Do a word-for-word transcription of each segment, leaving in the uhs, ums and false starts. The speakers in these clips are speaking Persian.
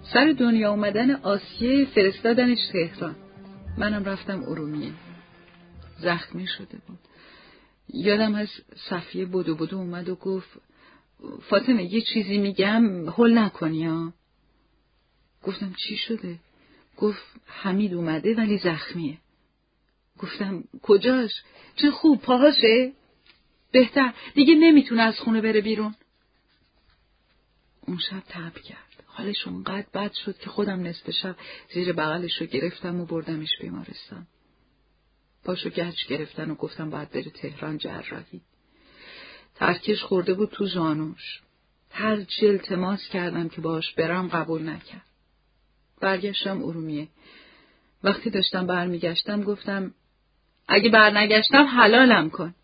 سر دنیا اومدن آسیه فرستادنش تهران. منم رفتم ارومیه. زخمی شده بود. یادم از صفیه بدو بدو اومد و گفت فاطمه یه چیزی میگم هول نکنی ها. گفتم چی شده؟ گفت حمید اومده ولی زخمیه. گفتم کجاش؟ چه خوب پاهاشه؟ بهتر دیگه نمیتونه از خونه بره بیرون. اون شب تب کرد. حالش اونقدر بد شد که خودم نصف شب زیر بغلش رو گرفتم و بردمش بیمارستان. پاشو گچ گرفتن و گفتم باید بره تهران جراحی. ترکش خورده بود تو زانوش. هر چی التماس کردم که باش برم قبول نکرد. برگشتم ارومیه. وقتی داشتم برمیگشتم گفتم اگه برنگشتم حلالم کن.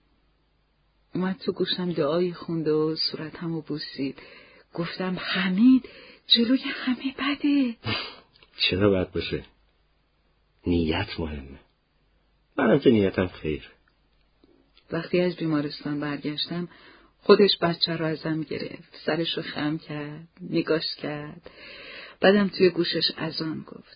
اومد تو گوشم دعایی خونده و صورتمو بوسید. گفتم حمید جلوی همه بده. چرا بد باشه؟ نیت مهمه. منم که نیتم خیر. وقتی از بیمارستان برگشتم خودش بچه رو ازم گرفت. سرش رو خم کرد. نگاش کرد. بعدم توی گوشش اذان گفت.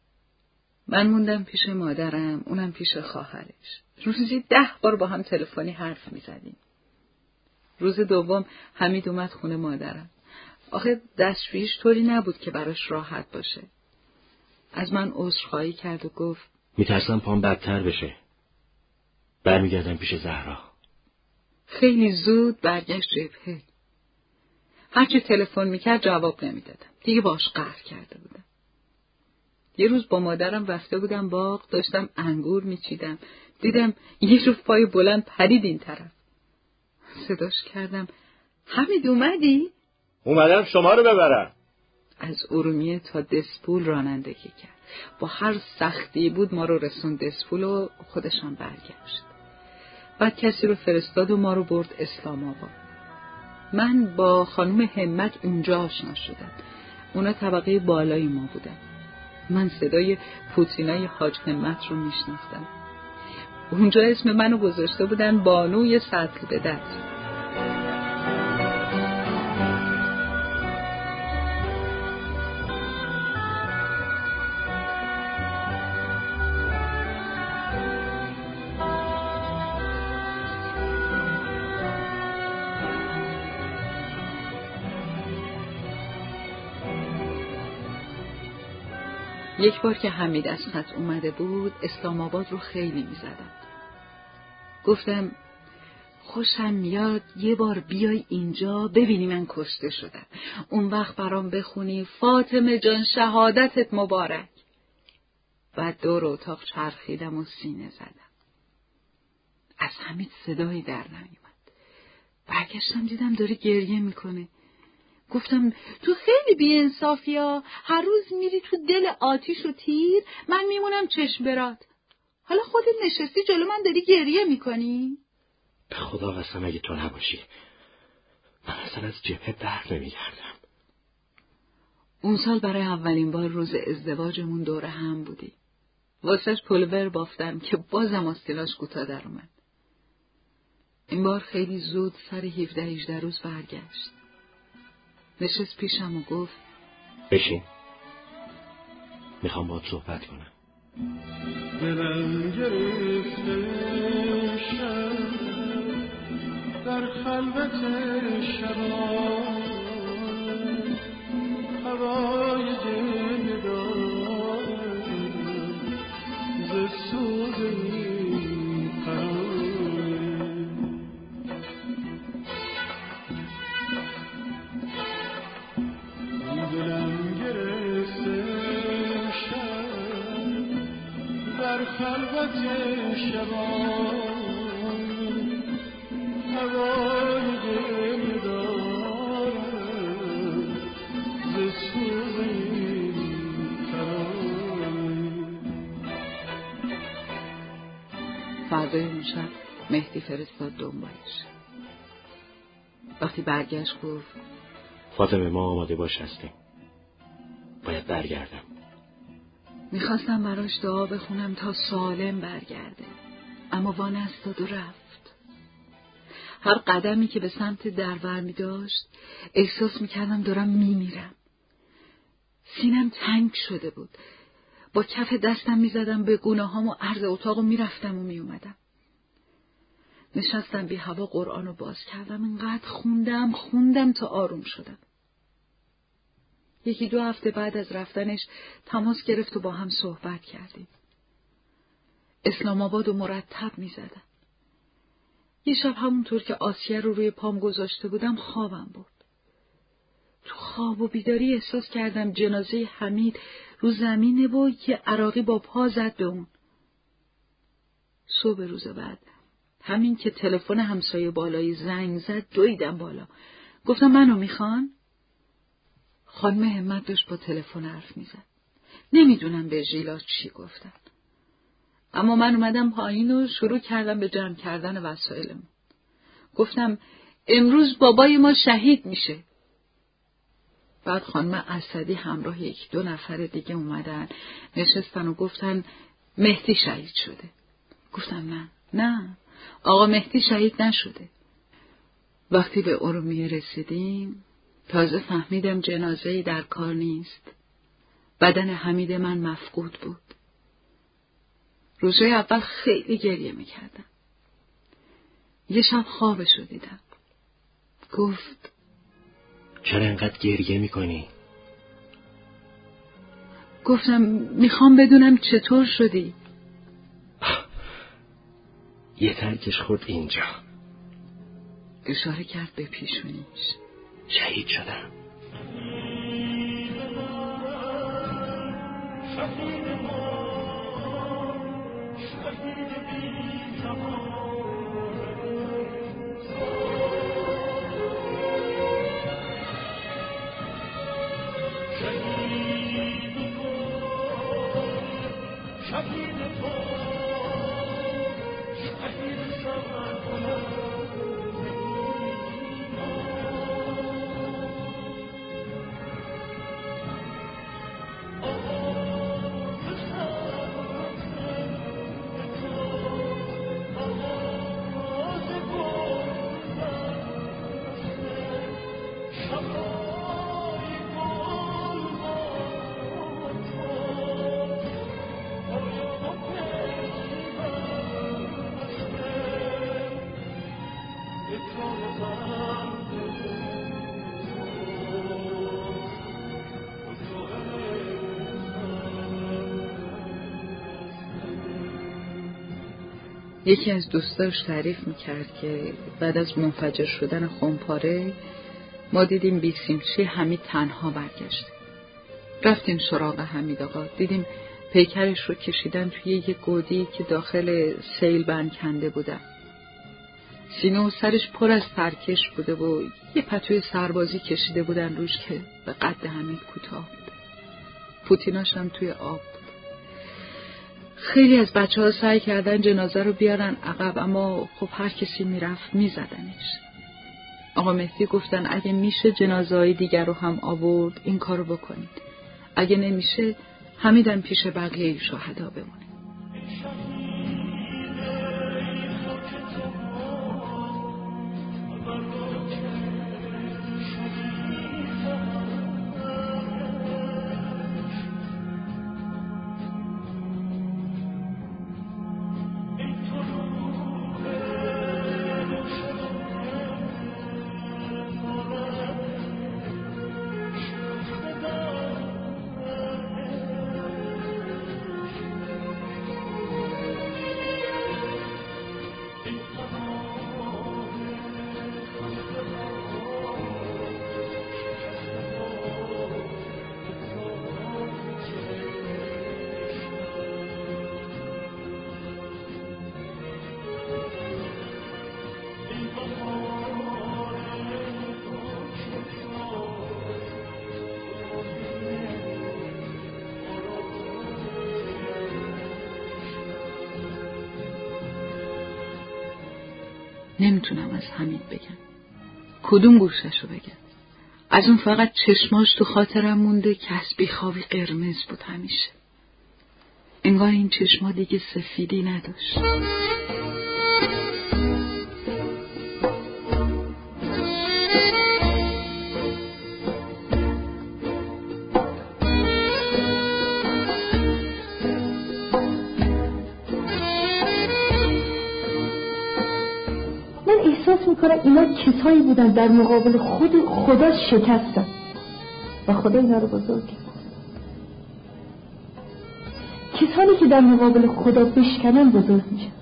من موندم پیش مادرم. اونم پیش خواهرش. روزی ده بار با هم تلفنی حرف میزدیم. روز دوم حمید اومد خونه مادرم. آخه دستشوییش طوری نبود که براش راحت باشه. از من عذرخواهی کرد و گفت میترسم پام بدتر بشه. برمیگردم پیش زهرا. خیلی زود برگشت جبهه. هرچی تلفن میکرد جواب نمیدادم. دیگه باش قهر کرده بودم. یه روز با مادرم رفته بودم باغ. داشتم انگور میچیدم. دیدم یه جفت پای بلند پرید این طرف. صداش کردم حمید اومدی؟ اومدم شما رو ببرم. از ارومیه تا دسپول رانندگی کرد. با هر سختی بود ما رو رسوند دسپول و خودشان برگشت. بعد کسی رو فرستاد و ما رو برد اسلام آباد. من با خانم همت اونجا آشنا شدم. اونا طبقه بالای ما بودن. من صدای پوتینای حاج همت رو میشناختم. اونجا اسم منو گذاشته بودن بانوی سطل به دست. یک بار که حمید از خط اومده بود اسلام آباد رو خیلی می زدم. گفتم خوشم میاد یه بار بیای اینجا ببینی من کشته شدم. اون وقت برام بخونی فاطمه جان شهادتت مبارک. بعد دور اتاق چرخیدم و سینه زدم. از حمید صدایی در نمیومد. برگشتم دیدم داره گریه میکنه. گفتم تو خیلی بی‌انصافی ها. هر روز میری تو دل آتیش و تیر. من میمونم چشم برات. حالا خودت نشستی جلو من داری گریه میکنی؟ به خدا قسم اگه تو نباشی من اصلا از جبهه بر نمیگردم. اون سال برای اولین بار روز ازدواجمون دوره هم بودی. واسش پلور بافتم که بازم آستیناش کوتاه در اومد. این بار خیلی زود سر هفده هجده روز برگشت. نشست پیشم و گفت بشین میخوام باهات صحبت کنم. دلم گرفته شب در خلوت شبان هوای دل دارم ز سوز این قرار. دلم گرفته شب در خلوت شبان هوای دل دارم ز سوز این ترانه. فردای اون شب مهدی فرستاد دنبالش. وقتی برگشت گفت فاطمه ما آماده باش هستیم. باید برگردم. میخواستم براش دعا بخونم تا سالم برگرده. اما وانستاد و رفت. هر قدمی که به سمت در برمی داشت احساس میکردم دارم میمیرم. سینم تنگ شده بود. با کف دستم می زدم به گونه هام و عرض اتاق و می رفتم و می اومدم. نشستم بی هوا قرآن رو باز کردم. اینقدر خوندم خوندم تا آروم شدم. یکی دو هفته بعد از رفتنش تماس گرفت و با هم صحبت کردیم. اسلام آباد و مرتب می زدم. یه شب همونطور که آسیه رو روی پام گذاشته بودم خوابم برد. تو خواب و بیداری احساس کردم جنازه حمید رو زمینه و یه عراقی با پا زد به اون. صبح روز بعد همین که تلفن همسایه بالایی زنگ زد دویدم بالا. گفتم منو میخوان؟ خانم همت داشت با تلفن حرف میزد. نمیدونم به ژیلا چی گفتن. اما من اومدم پایین و شروع کردم به جمع کردن وسایلمون. گفتم امروز بابای ما شهید میشه. بعد خانم اسدی همراه یک دو نفر دیگه اومدن، نشستن و گفتن مهدی شهید شده. گفتم نه، نه، آقا مهدی شهید نشده. وقتی به ارومیه رسیدیم تازه فهمیدم جنازه‌ای در کار نیست. بدن حمید من مفقود بود. روزهای اول خیلی گریه میکردم. یه شب خوابشو دیدم. گفت چرا انقدر گریه میکنی؟ گفتم میخوام بدونم چطور شدی. یه ترکش خورد اینجا. اشاره کرد به پیشونیش. شهید شدم. یکی از دوستاش تعریف میکرد که بعد از منفجر شدن خمپاره ما دیدیم بیسیمچی حمید تنها برگشت. رفتیم سراغ حمید آقا، دیدیم پیکرش رو کشیدن توی یه گودی که داخل سیل بند کنده بودن. سینه و سرش پر از ترکش بوده و یه پتوی سربازی کشیده بودن روش که به قد حمید کوتاه بود. پوتیناش هم توی آب بود. خیلی از بچه ها سعی کردن جنازه رو بیارن عقب، اما خب هر کسی میرفت میزدنش. آقا مهدی گفتن اگه میشه جنازه های دیگر رو هم آورد این کارو بکنید، اگه نمیشه حمیدم پیش بقیه شهدا بمونه. نمیتونم از حمید بگم. کدوم گوششو بگم؟ از اون فقط چشماش تو خاطرم مونده که از بیخوابی قرمز بود همیشه. انگار این چشما دیگه سفیدی نداشت. احساس میکنم اینا کسایی بودن در مقابل خود خدا شکستن و خدا اینا رو بزرگ کرد. کسانی که در مقابل خدا بشکنن بزرگ میشن.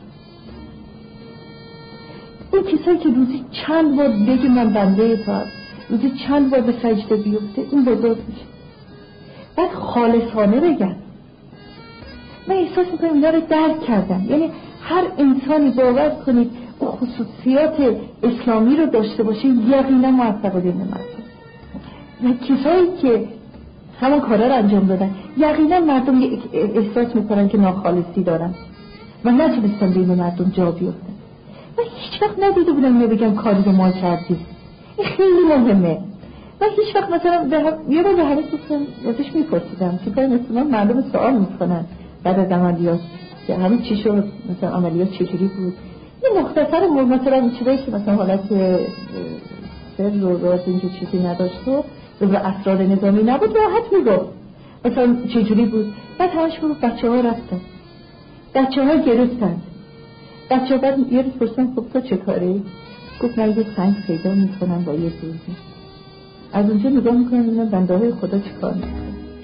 اون کسایی که روزی چند بار بگه من بنده تو، روزی چند بار به سجده بیفته، این بزرگ میشه. بعد خالصانه بگن. من احساس میکنم اینا رو درک کردن. یعنی هر انسانی باور کنید اون خصوصیات اسلامی رو داشته باشه یقینا موفق دین مردم. و کسایی که همون کارا رو انجام دادن یقینا مردم احساس میکنن که ناخالصی دارن و نتونستن بین مردم جا بیفتن. من هیچ وقت ندیده بودم اینو بگم کاری رو ما کردیم. این خیلی مهمه. من هیچ وقت مثلا به هم... یه بار به همه گفتم ازش میپرسیدم چه کاری مثلا مردم سوال میکنن بعد از عملیات که همه چی شد، مثلا عملیات چجوری بود. یه مختصر مثلا این چیزایی که مثلا حالت سر و راز اینجور چیزی نداشت و به اسرار نظامی نبود راحت میگفت مثلا چجوری بود. بعد همش بود بچه ها رفتن، بچه ها گرفتن. بچه ها بعد یه روز پرسن خب تو چه کاری؟ گفت من یه سنگ پیدا میکنم با یه دوربین. از اونجا نگاه میکنم اینا بنده های خدا چه کار میکنم.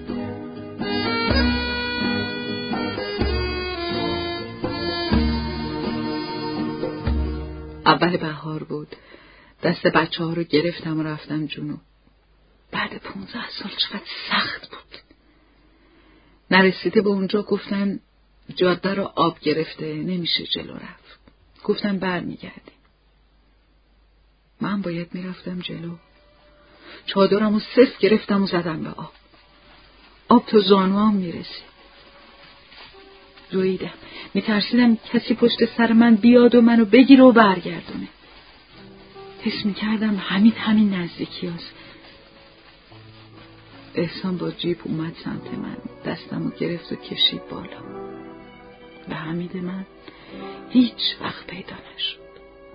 اول بهار بود. دست بچه ها رو گرفتم و رفتم جنوب. بعد پونزده سال چقدر سخت بود. نرسیده به اونجا گفتن جاده رو آب گرفته نمیشه جلو رفت. گفتن بر میگردیم. من باید میرفتم جلو. چادرم رو صف گرفتم و زدم به آب. آب تا زانوام میرسید. دویدم. میترسیدم کسی پشت سر من بیاد و منو بگیره و برگردونه. حس میکردم همین همین نزدیکی هست. احسان با جیپ اومد سمت من. دستمو گرفت و کشید بالا. و حمید من هیچ وقت پیدا نشد.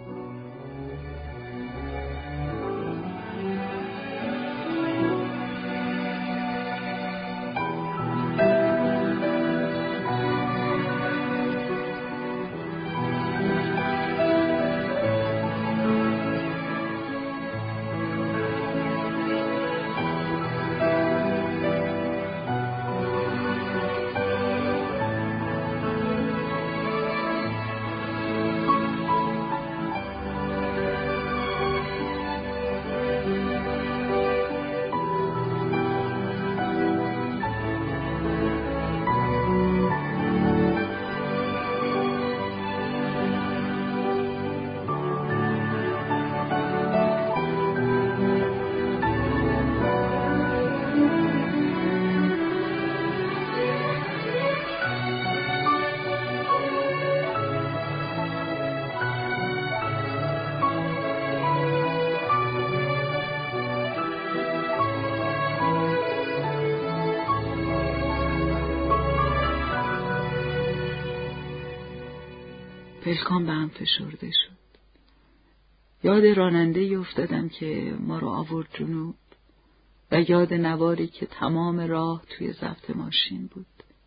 پلکان به هم فشرده شد. یاد راننده افتادم که ما رو آورد جنوب و یاد نواری که تمام راه توی ضبط ماشین بود.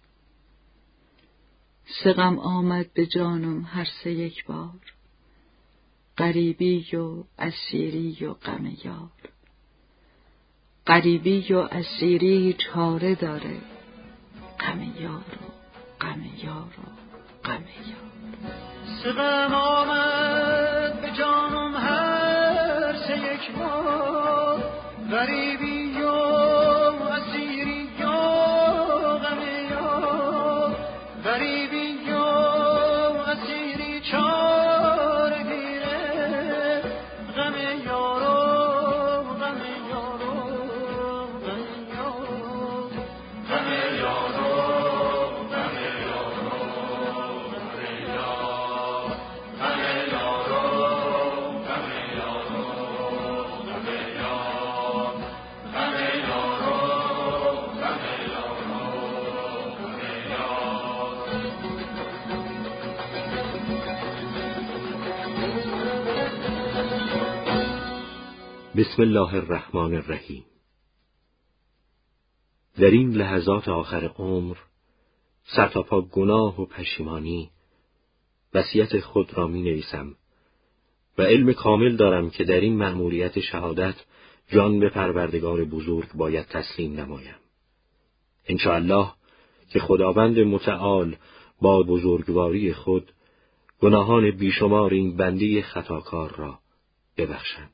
سه غم آمد به جانم هر سه یک بار، غریبی و اسیری و غم یار. غریبی و اسیری چاره داره، غم یار و غم یار و غم یار. سه غم آمد به جانم هر سه یک بار، غریبی و اسیری و غم یار. غریبی و اسیری چاره گیره، غم یار و غم یار و غم یار. غم یار و غم یار و غم یار. غم یار و غم یار و غم یار. غم یار و غم یار و غم یار. بسم الله الرحمن الرحیم. در این لحظات آخر عمر، سرتاپا گناه و پشیمانی، وصیت خود را می نویسم و علم کامل دارم که در این مأموریت شهادت جان به پروردگار بزرگ باید تسلیم نمایم. انشاءالله که خداوند متعال با بزرگواری خود گناهان بیشمار این بنده خطاکار را ببخشند.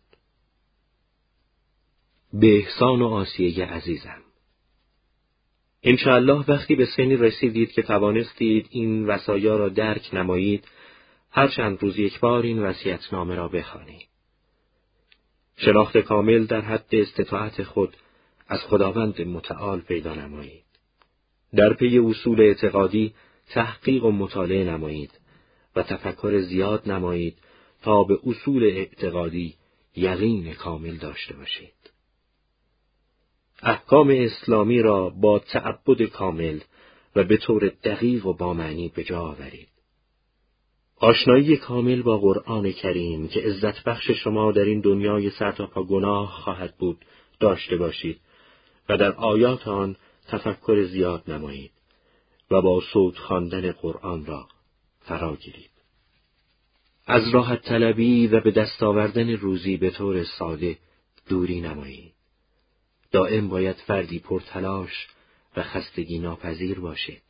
به احسان و عاصیه عزیزم، انشاءالله وقتی به سنی رسیدید که توانستید این وصایا را درک نمایید، هر چند روز یک بار این وصیت‌نامه را بخوانید. شناخت کامل در حد استطاعت خود از خداوند متعال پیدا نمایید. در پی اصول اعتقادی تحقیق و مطالعه نمایید و تفکر زیاد نمایید تا به اصول اعتقادی یقین کامل داشته باشید. احکام اسلامی را با تعبد کامل و به طور دقیق و با معنی به جا آورید. آشنایی کامل با قرآن کریم که عزت بخش شما در این دنیای سرتاپا گناه خواهد بود داشته باشید و در آیات آن تفکر زیاد نمایید و با صوت خواندن قرآن را فرا گیرید. از راحت طلبی و به دست آوردن روزی به طور ساده دوری نمایید. دائم باید فردی پرتلاش و خستگی ناپذیر باشید.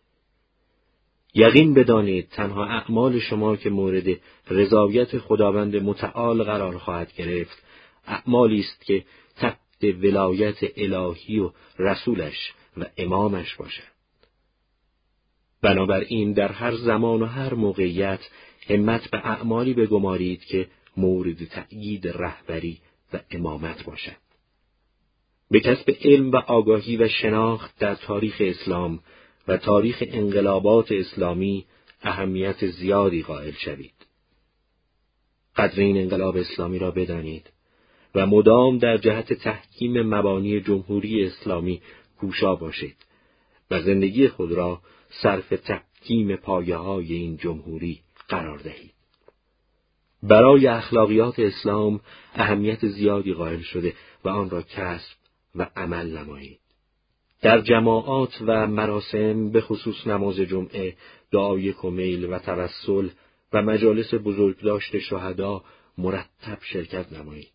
یقین بدانید تنها اعمال شما که مورد رضایت خداوند متعال قرار خواهد گرفت، اعمالی است که تحت ولایت الهی و رسولش و امامش باشد. بنابراین در هر زمان و هر موقعیت همت به اعمالی بگمارید که مورد تأیید رهبری و امامت باشد. به کسب علم و آگاهی و شناخت در تاریخ اسلام و تاریخ انقلابات اسلامی اهمیت زیادی قائل شوید. قدر این انقلاب اسلامی را بدانید و مدام در جهت تحکیم مبانی جمهوری اسلامی کوشا باشید و زندگی خود را صرف تحکیم پایه‌های این جمهوری قرار دهید. برای اخلاقیات اسلام اهمیت زیادی قائل شده و آن را کسب و عمل نمایید. در جماعات و مراسم به خصوص نماز جمعه، دعای کمیل و توسل و مجالس بزرگداشت شهدا مرتب شرکت نمایید.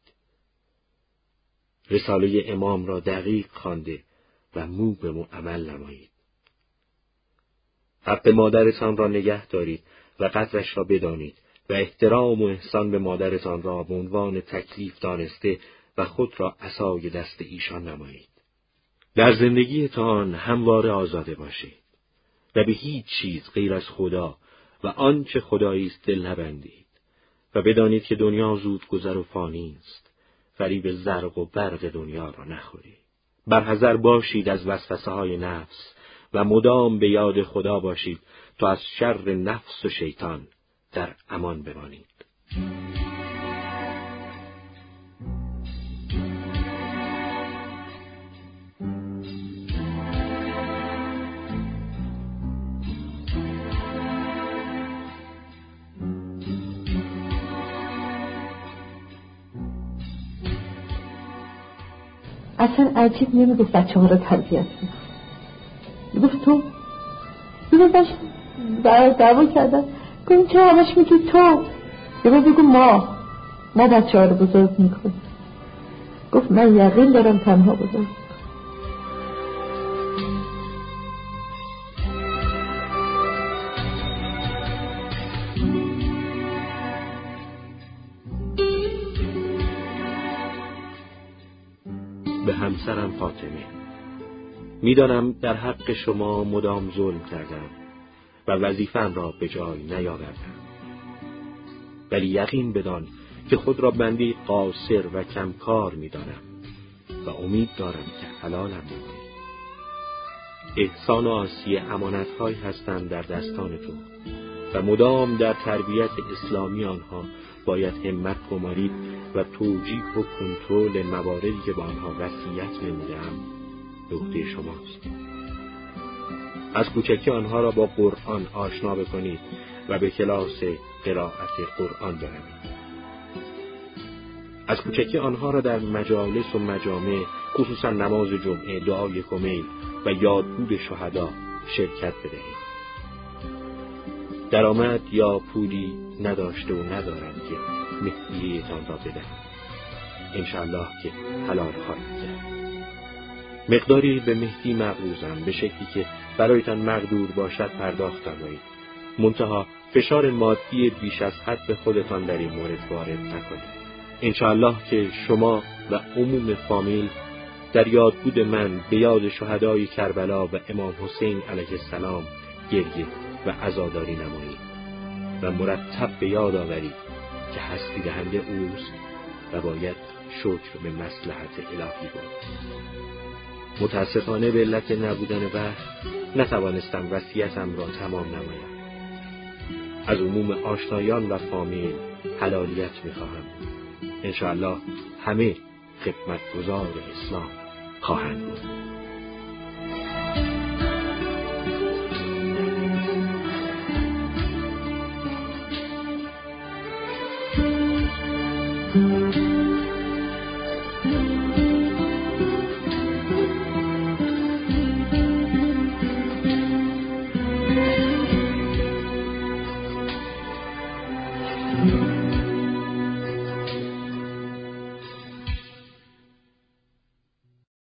رساله امام را دقیق خوانده و مو به مو عمل نمایید. حق مادرتان را نگه دارید و قدرش را بدانید و احترام و احسان به مادرتان را به عنوان تکلیف دانسته و خود را عصای دست ایشان نمایید. در زندگیتان همواره آزاده باشید و به هیچ چیز غیر از خدا و آنچه خدایی است دل نبندید و بدانید که دنیا زود گذر و فانی است. فریب زرق و برق دنیا را نخورید. برحذر باشید از وسوسه های نفس و مدام به یاد خدا باشید تا از شر نفس و شیطان در امان بمانید. اصلا عجیب نمیگفت بچه ها رو تربیت میکنه. میگفت تو اینو باش دعوا کردن گفتیم چه همش میگی تو، یه باید بگو ما ما بچه ها رو بزرگ میکنیم. گفت من یقین دارم تنها بزرگ. به همسرم فاطمه، میدانم در حق شما مدام ظلم کردم و وظیفه‌ام را به جای نیاوردم، ولی یقین بدان که خود را بنده قاصر و کمکار میدانم و امید دارم که حلالم بکنی. احسان و عاصیه امانت‌هایی هستند در دستان تو و مدام در تربیت اسلامی آنها باید همت گمارید و توجیه و کنترل مواردی که با آنها وصیت نموده‌ام به عهده شماست. از کوچکی آنها را با قرآن آشنا بکنید و به کلاس قرائت قرآن بروید. از کوچکی آنها را در مجالس و مجامع، خصوصا نماز جمعه، دعای کمیل و یادبود شهدا شرکت بدهید. درآمد یا پولی نداشته و ندارند که مهدیه‌تان را بدهید. انشاءالله که حلال خواهید کرد. مقداری به مهدی مقروزم به شکلی که برایتان مقدور باشد پرداخت فرمایید. منتها فشار مادی بیش از حد به خودتان در این مورد وارد نکنید. انشاءالله که شما و عموم فامیل در یادبود من به یاد شهدای کربلا و امام حسین علیه السلام گریه و عزاداری نمایید و مرتب به یاد آورید که هستی دهنده اوست و باید شکر به مصلحت الهی بود. متاسفانه به علت نبودن وقت نتوانستم وصیتم را تمام نمایم. از عموم آشنایان و فامیل حلالیت می‌خواهم. انشاءالله همه خدمتگزار اسلام خواهند بود. Thank you.